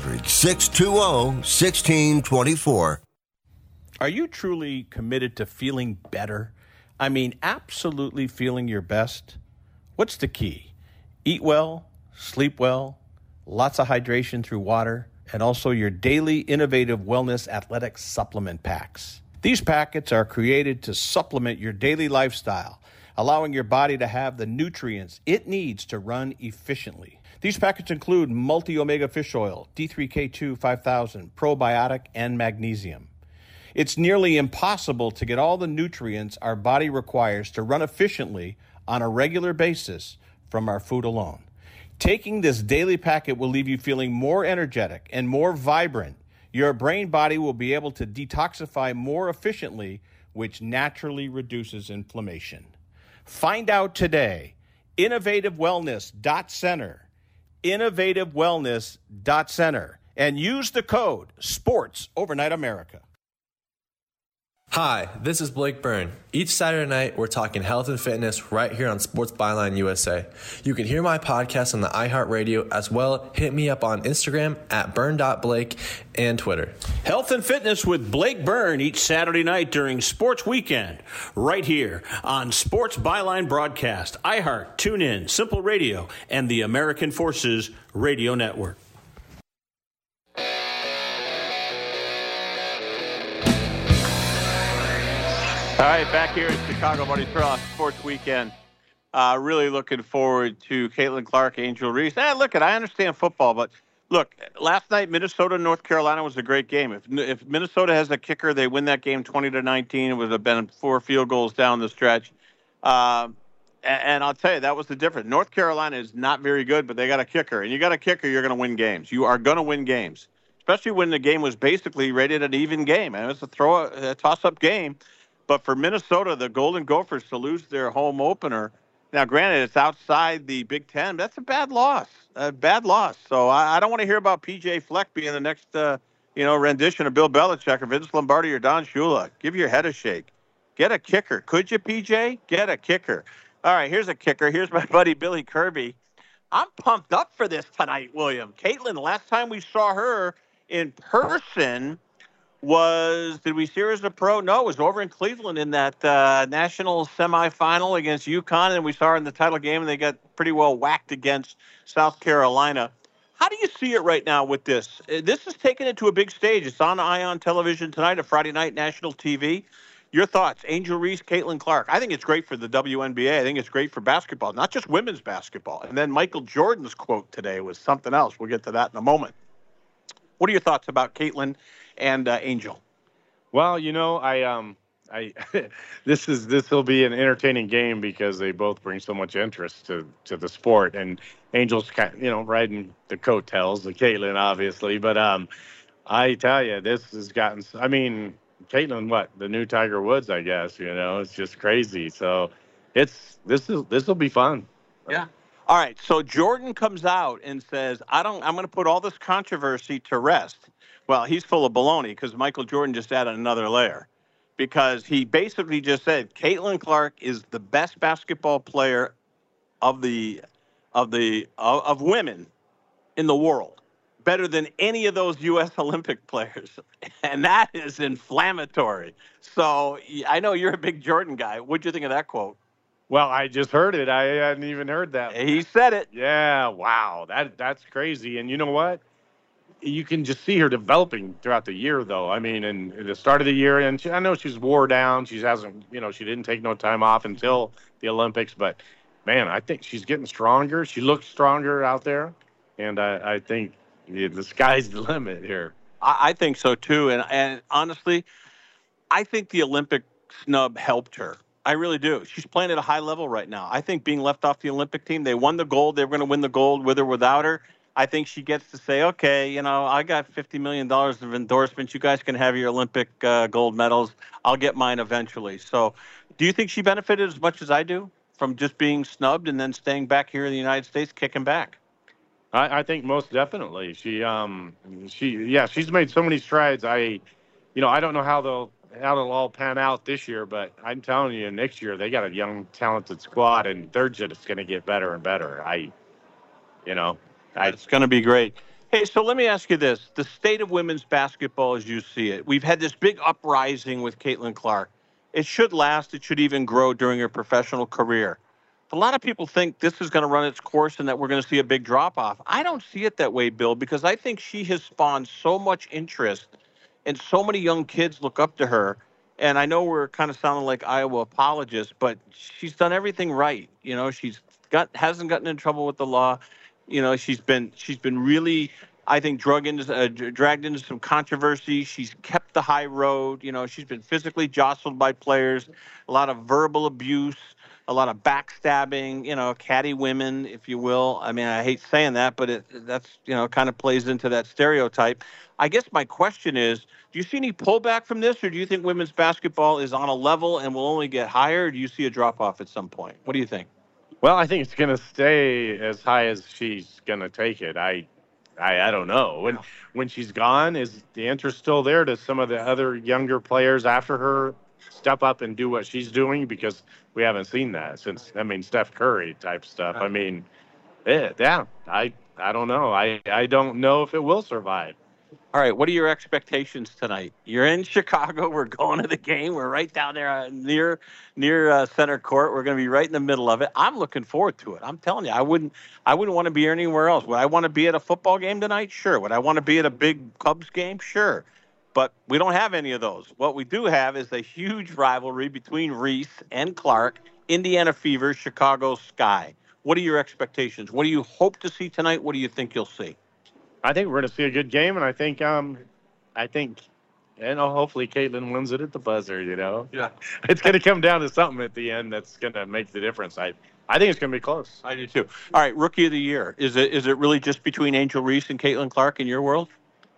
800-620-1624. Are you truly committed to feeling better? I mean, absolutely feeling your best? What's the key? Eat well, sleep well, lots of hydration through water, and also your daily innovative wellness athletic supplement packs. These packets are created to supplement your daily lifestyle, allowing your body to have the nutrients it needs to run efficiently. These packets include multi-omega fish oil, D3K2 5000, probiotic, and magnesium. It's nearly impossible to get all the nutrients our body requires to run efficiently on a regular basis from our food alone. Taking this daily packet will leave you feeling more energetic and more vibrant. Your brain body will be able to detoxify more efficiently, which naturally reduces inflammation. Find out today. InnovativeWellness.Center. InnovativeWellness.Center. And use the code SPORTS Overnight America. Hi, this is Blake Byrne. Each Saturday night, we're talking health and fitness right here on Sports Byline USA. You can hear my podcast on the iHeartRadio as well. Hit me up on Instagram at burn.blake and Twitter. Health and fitness with Blake Byrne each Saturday night during Sports Weekend right here on Sports Byline Broadcast, iHeart, TuneIn, Simple Radio, and the American Forces Radio Network. All right, back here at Chicago Marty Frost Sports Weekend. Really looking forward to Caitlin Clark, Angel Reese. Look, I understand football, but look, last night Minnesota North Carolina was a great game. If Minnesota has a kicker, they win that game 20-19. It would have been 4 field goals down the stretch. And I'll tell you, that was the difference. North Carolina is not very good, but they got a kicker, and you got a kicker, you're going to win games. You are going to win games, especially when the game was basically rated an even game, and it was a toss-up game. But for Minnesota, the Golden Gophers, to lose their home opener, now granted it's outside the Big Ten, but that's a bad loss. So I don't want to hear about P.J. Fleck being the next, rendition of Bill Belichick or Vince Lombardi or Don Shula. Give your head a shake. Get a kicker. Could you, P.J.? Get a kicker. All right, here's a kicker. Here's my buddy Billy Kirby. I'm pumped up for this tonight, William. Caitlin, last time we saw her in person did we see her as a pro? No, it was over in Cleveland in that national semifinal against UConn, and we saw her in the title game, and they got pretty well whacked against South Carolina. How do you see it right now with this? This is taking it to a big stage. It's on ION television tonight, a Friday night national TV. Your thoughts, Angel Reese, Caitlin Clark. I think it's great for the WNBA. I think it's great for basketball, not just women's basketball. And then Michael Jordan's quote today was something else. We'll get to that in a moment. What are your thoughts about Caitlin and Angel? Well, this will be an entertaining game because they both bring so much interest to the sport, and Angel's riding the coattails of Caitlin, obviously. But I tell you, this has gotten. I mean, Caitlin, the new Tiger Woods, I guess. It's just crazy. So this will be fun. Yeah. All right. So Jordan comes out and says, I'm going to put all this controversy to rest. Well, he's full of baloney because Michael Jordan just added another layer, because he basically just said Caitlin Clark is the best basketball player of women in the world, better than any of those U.S. Olympic players, and that is inflammatory. So I know you're a big Jordan guy. What'd you think of that quote? Well, I just heard it. I hadn't even heard that. He said it. Yeah. Wow. That's crazy. And you know what? You can just see her developing throughout the year, though. I mean, in the start of the year, and I know she's wore down. She hasn't, she didn't take no time off until the Olympics. But, man, I think she's getting stronger. She looks stronger out there. And I think the sky's the limit here. I think so, too. And honestly, I think the Olympic snub helped her. I really do. She's playing at a high level right now. I think being left off the Olympic team, they won the gold. They were going to win the gold with or without her. I think she gets to say, okay, I got $50 million of endorsements. You guys can have your Olympic gold medals. I'll get mine eventually. So do you think she benefited as much as I do from just being snubbed and then staying back here in the United States, kicking back? I think most definitely. She's made so many strides. I don't know how it'll all pan out this year, but I'm telling you, next year they got a young, talented squad, and they're just going to get better and better. It's going to be great. Hey, so let me ask you this. The state of women's basketball as you see it. We've had this big uprising with Caitlin Clark. It should last. It should even grow during her professional career. A lot of people think this is going to run its course and that we're going to see a big drop-off. I don't see it that way, Bill, because I think she has spawned so much interest and so many young kids look up to her. And I know we're kind of sounding like Iowa apologists, but she's done everything right. Hasn't gotten in trouble with the law. She's been really, I think, dragged into some controversy. She's kept the high road. She's been physically jostled by players, a lot of verbal abuse, a lot of backstabbing, catty women, if you will. I mean, I hate saying that, but that's kind of plays into that stereotype. I guess my question is, do you see any pullback from this, or do you think women's basketball is on a level and will only get higher, or do you see a drop-off at some point? What do you think? Well, I think it's going to stay as high as she's going to take it. I don't know. When she's gone, is the interest still there? Does some of the other younger players after her step up and do what she's doing? Because we haven't seen that since, Steph Curry type stuff. I don't know. I don't know if it will survive. All right, what are your expectations tonight? You're in Chicago. We're going to the game. We're right down there near center court. We're going to be right in the middle of it. I'm looking forward to it. I'm telling you, I wouldn't want to be anywhere else. Would I want to be at a football game tonight? Sure. Would I want to be at a big Cubs game? Sure. But we don't have any of those. What we do have is a huge rivalry between Reese and Clark, Indiana Fever, Chicago Sky. What are your expectations? What do you hope to see tonight? What do you think you'll see? I think we're going to see a good game, and I think, hopefully Caitlin wins it at the buzzer. Yeah, it's going to come down to something at the end that's going to make the difference. I think it's going to be close. I do too. All right, Rookie of the Year. Is it really just between Angel Reese and Caitlin Clark in your world?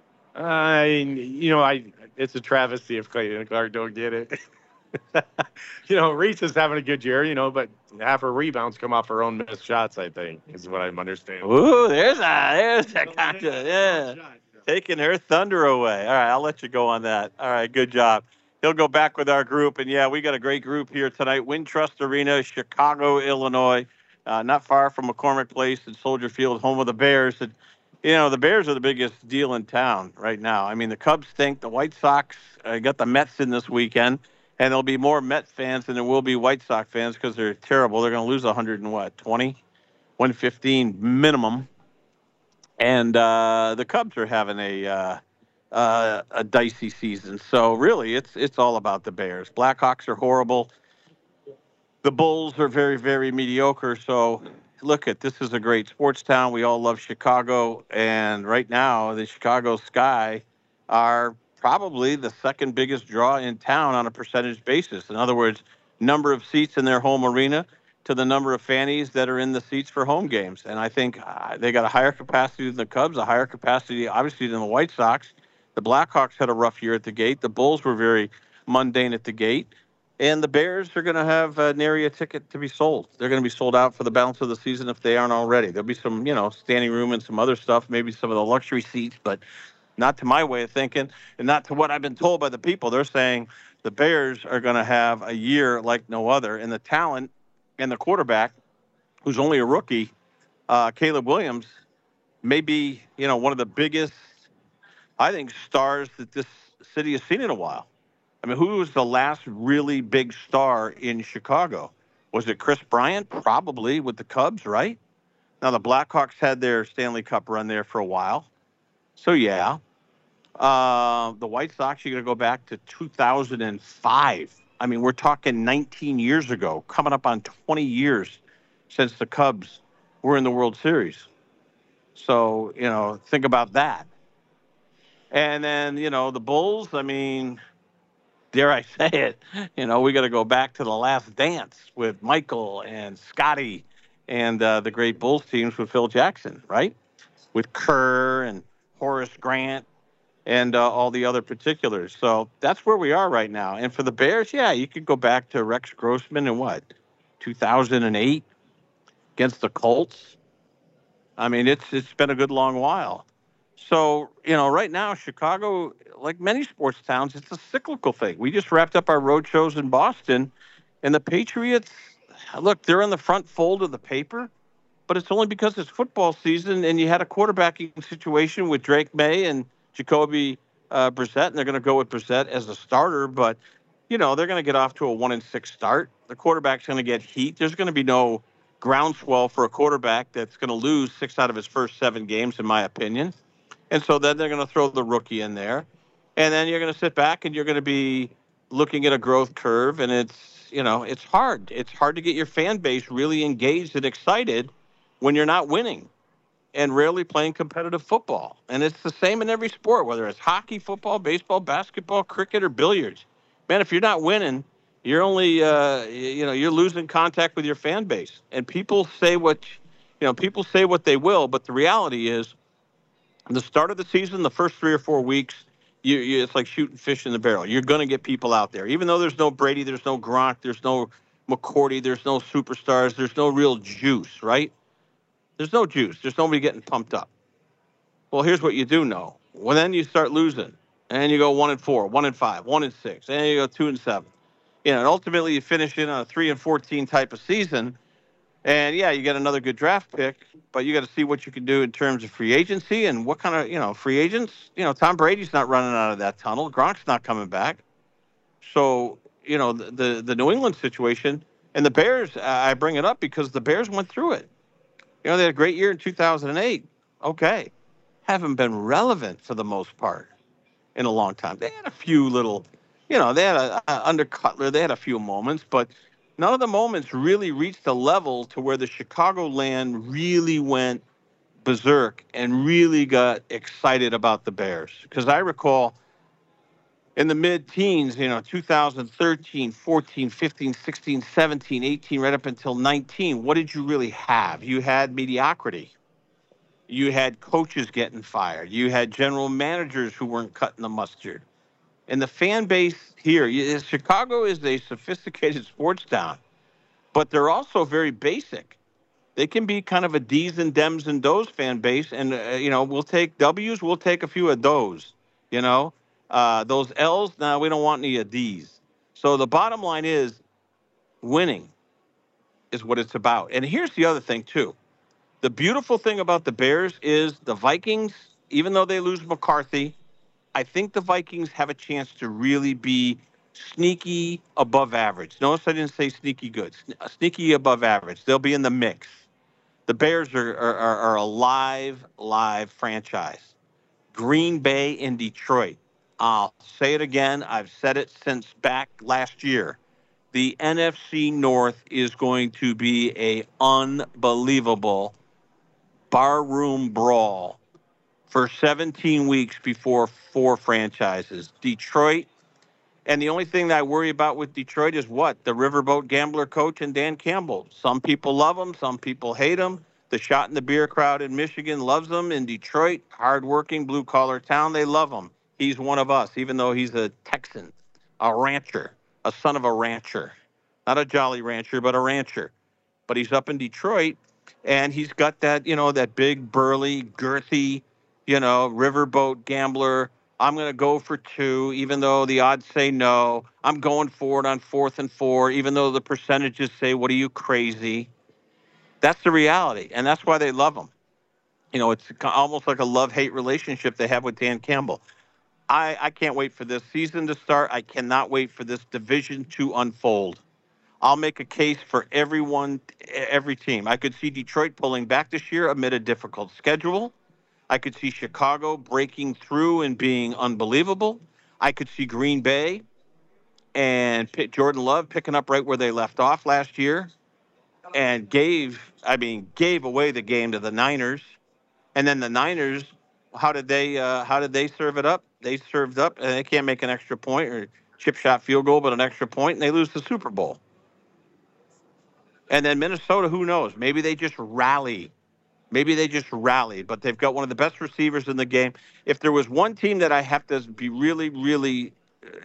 It's a travesty if Caitlin Clark don't get it. Reese is having a good year, but half her rebounds come off her own missed shots, I think, is what I'm understanding. Ooh, there's that kind of, yeah. Taking her thunder away. All right, I'll let you go on that. All right, good job. He'll go back with our group. And, yeah, we got a great group here tonight. Wintrust Arena, Chicago, Illinois, not far from McCormick Place and Soldier Field, home of the Bears. And, the Bears are the biggest deal in town right now. I mean, the Cubs stink. The White Sox got the Mets in this weekend. And there'll be more Mets fans than there will be White Sox fans because they're terrible. They're going to lose 115 minimum. And the Cubs are having a dicey season. So really, it's all about the Bears. Blackhawks are horrible. The Bulls are very, very mediocre. So look, this is a great sports town. We all love Chicago. And right now, the Chicago Sky are probably the second biggest draw in town on a percentage basis. In other words, number of seats in their home arena to the number of fannies that are in the seats for home games. And I think they got a higher capacity than the Cubs, a higher capacity, obviously, than the White Sox. The Blackhawks had a rough year at the gate. The Bulls were very mundane at the gate. And the Bears are going to have nary a ticket to be sold. They're going to be sold out for the balance of the season if they aren't already. There'll be some, standing room and some other stuff, maybe some of the luxury seats, but not to my way of thinking and not to what I've been told by the people. They're saying the Bears are going to have a year like no other. And the talent and the quarterback, who's only a rookie, Caleb Williams, may be, one of the biggest, I think, stars that this city has seen in a while. I mean, who was the last really big star in Chicago? Was it Chris Bryant? Probably with the Cubs, right? Now, the Blackhawks had their Stanley Cup run there for a while. So, yeah. The White Sox, you're going to go back to 2005. I mean, we're talking 19 years ago, coming up on 20 years since the Cubs were in the World Series. So, think about that. And then, the Bulls, I mean, dare I say it, we got to go back to the Last Dance with Michael and Scotty and the great Bulls teams with Phil Jackson, right? With Kerr and Horace Grant and all the other particulars. So that's where we are right now. And for the Bears, yeah, you could go back to Rex Grossman in 2008 against the Colts. I mean, it's been a good long while. So, right now, Chicago, like many sports towns, it's a cyclical thing. We just wrapped up our road shows in Boston, and the Patriots, look, they're in the front fold of the paper, but it's only because it's football season, and you had a quarterbacking situation with Drake May and Jacoby Brissett, and they're going to go with Brissett as a starter, but, they're going to get off to a 1-6 start. The quarterback's going to get heat. There's going to be no groundswell for a quarterback that's going to lose 6 out of his first 7 games, in my opinion. And so then they're going to throw the rookie in there. And then you're going to sit back and you're going to be looking at a growth curve. And it's hard. It's hard to get your fan base really engaged and excited when you're not winning and rarely playing competitive football. And it's the same in every sport, whether it's hockey, football, baseball, basketball, cricket, or billiards. Man, if you're not winning, you're only, you're losing contact with your fan base. And people say what they will, but the reality is, the start of the season, the first 3 or 4 weeks, it's like shooting fish in the barrel. You're going to get people out there. Even though there's no Brady, there's no Gronk, there's no McCourty, there's no superstars, there's no real juice, right? There's no juice. There's nobody getting pumped up. Well, here's what you do know. Well, then you start losing, and you go 1-4, 1-5, 1-6, and you go 2-7. And ultimately you finish in on a 3-14 type of season. And, yeah, you get another good draft pick, but you got to see what you can do in terms of free agency and what kind of, free agents. Tom Brady's not running out of that tunnel. Gronk's not coming back. So, the New England situation and the Bears, I bring it up because the Bears went through it. They had a great year in 2008. Okay. Haven't been relevant for the most part. in a long time. They had a few little, they had under Cutler, they had a few moments, but none of the moments really reached a level to where the Chicagoland really went berserk and really got excited about the Bears. Because I recall in the mid-teens, 2013, 14, 15, 16, 17, 18, right up until 19, what did you really have? You had mediocrity. You had coaches getting fired. You had general managers who weren't cutting the mustard. And the fan base here, Chicago is a sophisticated sports town, but they're also very basic. They can be kind of a D's and Dems and Does fan base, and, we'll take W's, we'll take a few of those, those L's, no, we don't want any of D's. So the bottom line is winning is what it's about. And here's the other thing, too. The beautiful thing about the Bears is the Vikings, even though they lose McCarthy, I think the Vikings have a chance to really be sneaky above average. Notice I didn't say sneaky good. Sneaky above average. They'll be in the mix. The Bears are a live franchise. Green Bay and Detroit. I'll say it again. I've said it since back last year. The NFC North is going to be a unbelievable barroom brawl for 17 weeks before 4 franchises. Detroit, and the only thing that I worry about with Detroit is what? The riverboat gambler coach and Dan Campbell. Some people love him. Some people hate him. The shot in the beer crowd in Michigan loves him. In Detroit, hardworking, blue-collar town, they love him. He's one of us, even though he's a Texan, a rancher, a son of a rancher. Not a jolly rancher, but a rancher. But he's up in Detroit, and he's got that, that big, burly, girthy, riverboat gambler. I'm going to go for 2, even though the odds say no. I'm going for it on 4th and 4, even though the percentages say, what are you, crazy? That's the reality, and that's why they love him. It's almost like a love-hate relationship they have with Dan Campbell. I can't wait for this season to start. I cannot wait for this division to unfold. I'll make a case for every team. I could see Detroit pulling back this year amid a difficult schedule. I could see Chicago breaking through and being unbelievable. I could see Green Bay and Jordan Love picking up right where they left off last year and gave away the game to the Niners. And then the Niners, how did they serve it up? They served up, and they can't make an extra point or chip shot field goal, but an extra point, and they lose the Super Bowl. And then Minnesota, who knows? Maybe they just rally. But they've got one of the best receivers in the game. If there was one team that I have to be really, really,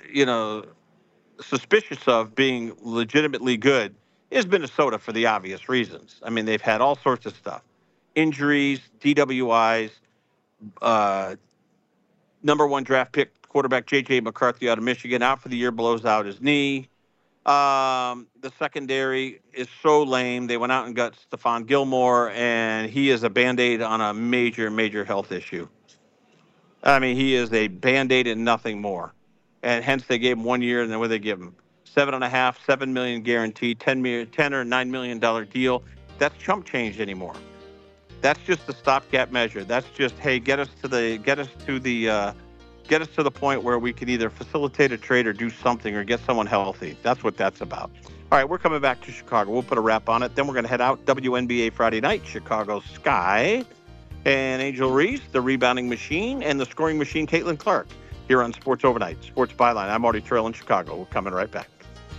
suspicious of being legitimately good, is Minnesota for the obvious reasons. I mean, they've had all sorts of stuff. Injuries, DWIs, number 1 draft pick quarterback J.J. McCarthy out of Michigan, out for the year, blows out his knee. The secondary is so lame. They went out and got Stephon Gilmore, and he is a Band-Aid on a major, major health issue. I mean, he is a Band-Aid and nothing more. And hence they gave him 1 year, and then what did they give him? $7 million guaranteed, $10 or $9 million deal. That's chump change anymore. That's just a stopgap measure. That's just, hey, get us to the point where we can either facilitate a trade or do something or get someone healthy. That's what that's about. All right, we're coming back to Chicago. We'll put a wrap on it. Then we're going to head out WNBA Friday night, Chicago Sky, and Angel Reese, the rebounding machine, and the scoring machine, Caitlin Clark, here on Sports Overnight, Sports Byline. I'm Marty Terrell in Chicago. We're coming right back.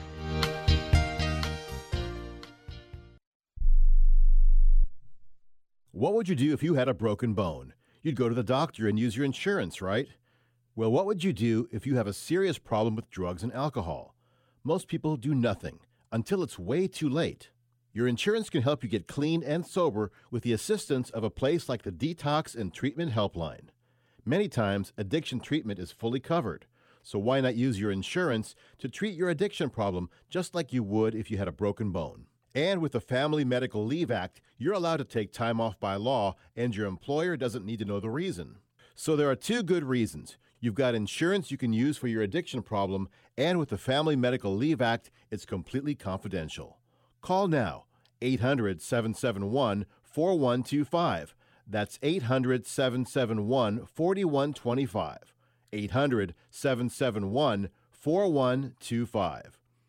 What would you do if you had a broken bone? You'd go to the doctor and use your insurance, right? Well, what would you do if you have a serious problem with drugs and alcohol? Most people do nothing until it's way too late. Your insurance can help you get clean and sober with the assistance of a place like the Detox and Treatment Helpline. Many times, addiction treatment is fully covered, so why not use your insurance to treat your addiction problem just like you would if you had a broken bone? And with the Family Medical Leave Act, you're allowed to take time off by law, and your employer doesn't need to know the reason. So there are 2 good reasons. You've got insurance you can use for your addiction problem, and with the Family Medical Leave Act, it's completely confidential. Call now, 800-771-4125. That's 800-771-4125. 800-771-4125.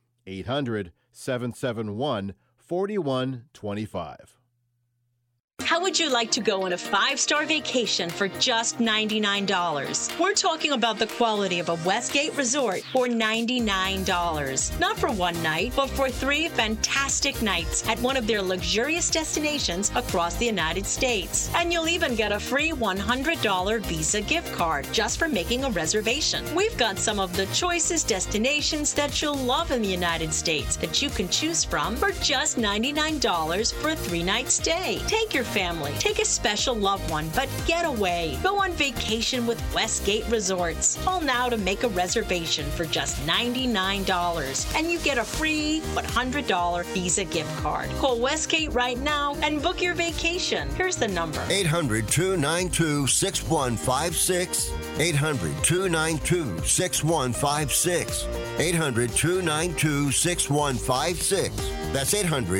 800-771-4125. How would you like to go on a 5-star vacation for just $99? We're talking about the quality of a Westgate resort for $99. Not for one night, but for 3 fantastic nights at one of their luxurious destinations across the United States. And you'll even get a free $100 Visa gift card just for making a reservation. We've got some of the choicest destinations that you'll love in the United States that you can choose from for just $99 for a 3-night stay. Take your family, take a special loved one, but get away. Go on vacation with Westgate Resorts. Call now to make a reservation for just $99, and you get a free $100 Visa gift card. Call Westgate right now and book your vacation. Here's the number. 800-292-6156. 800-292-6156. 800-292-6156. That's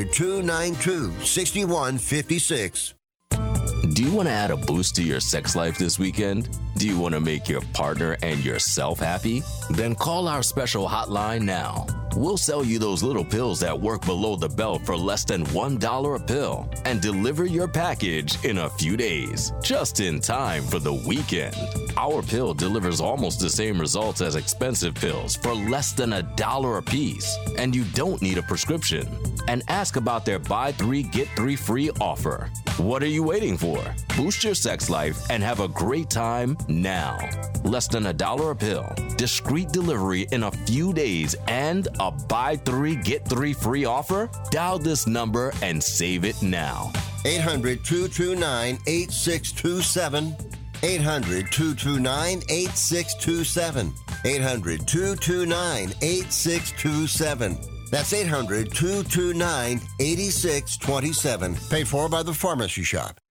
800-292-6156. Do you want to add a boost to your sex life this weekend? Do you want to make your partner and yourself happy? Then call our special hotline now. We'll sell you those little pills that work below the belt for less than $1 a pill and deliver your package in a few days, just in time for the weekend. Our pill delivers almost the same results as expensive pills for less than $1 a piece, and you don't need a prescription. And ask about their buy 3 get 3 free offer. What are you waiting for? Boost your sex life and have a great time now. Less than $1 a pill, discreet delivery in a few days, and a buy 3 get 3 free offer? Dial this number and save it now. 800-229-8627. 800-229-8627. 800-229-8627. That's 800-229-8627. Paid for by the Pharmacy Shop.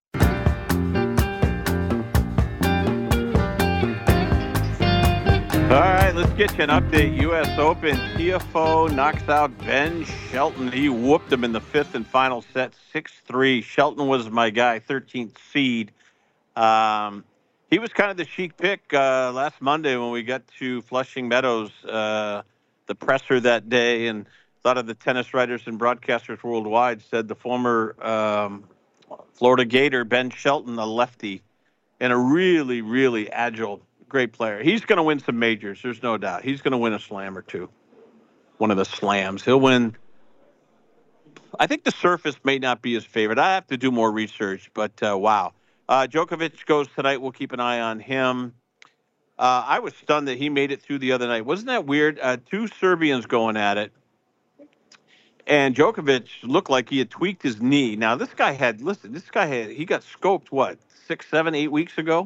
All right, let's get you an update. U.S. Open, Tiafoe knocks out Ben Shelton. He whooped him in the 5th and final set, 6-3. Shelton was my guy, 13th seed. He was kind of the chic pick last Monday when we got to Flushing Meadows, the presser that day, and a lot of the tennis writers and broadcasters worldwide said the former Florida Gator, Ben Shelton, a lefty, and a really, really agile, great player. He's going to win some majors, there's no doubt. He's going to win a slam or two, one of the slams. He'll win. I think the surface may not be his favorite. I have to do more research, but wow. Djokovic goes tonight. We'll keep an eye on him. I was stunned that he made it through the other night. Wasn't that weird? 2 Serbians going at it. And Djokovic looked like he had tweaked his knee. Now, he got scoped, 6, 7, 8 weeks ago?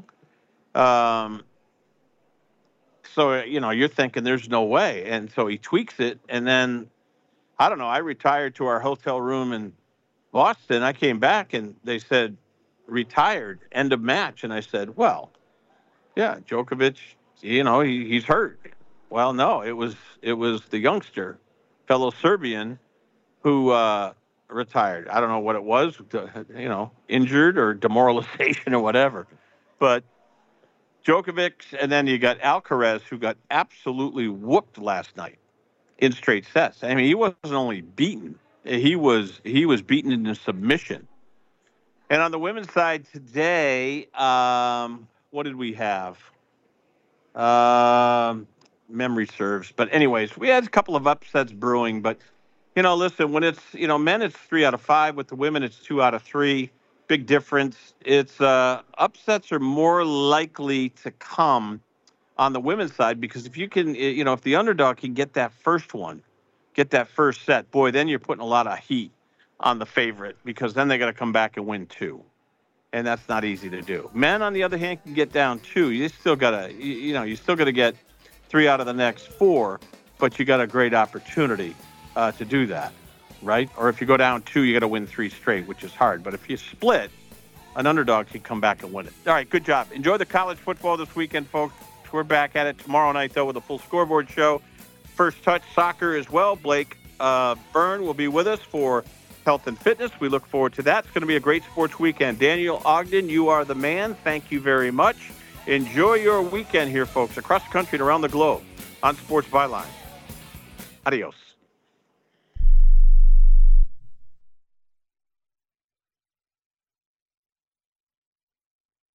So, you're thinking there's no way. And so he tweaks it. And then, I don't know, I retired to our hotel room in Boston. I came back and they said, retired, end of match. And I said, well, yeah, Djokovic, he's hurt. Well, no, it was the youngster, fellow Serbian, who retired. I don't know what it was, injured or demoralization or whatever. But Djokovic, and then you got Alcaraz, who got absolutely whooped last night in straight sets. I mean, he wasn't only beaten; he was beaten into submission. And on the women's side today, what did we have? Memory serves. But anyways, we had a couple of upsets brewing. But, listen, when it's, men, it's 3 out of 5. With the women, it's 2 out of 3. Big difference. It's upsets are more likely to come on the women's side because if you can, if the underdog can get that first one, get that first set, boy, then you're putting a lot of heat on the favorite because then they got to come back and win 2. And that's not easy to do. Men, on the other hand, can get down 2. You still got to, you still got to get 3 out of the next 4, but you got a great opportunity to do that, right? Or if you go down 2, you got to win 3 straight, which is hard. But if you split, an underdog can come back and win it. All right, good job. Enjoy the college football this weekend, folks. We're back at it tomorrow night, though, with a full scoreboard show. First Touch Soccer as well. Blake Byrne will be with us for health and fitness. We look forward to that. It's going to be a great sports weekend. Daniel Ogden, you are the man. Thank you very much. Enjoy your weekend here, folks, across the country and around the globe on Sports Byline. Adios.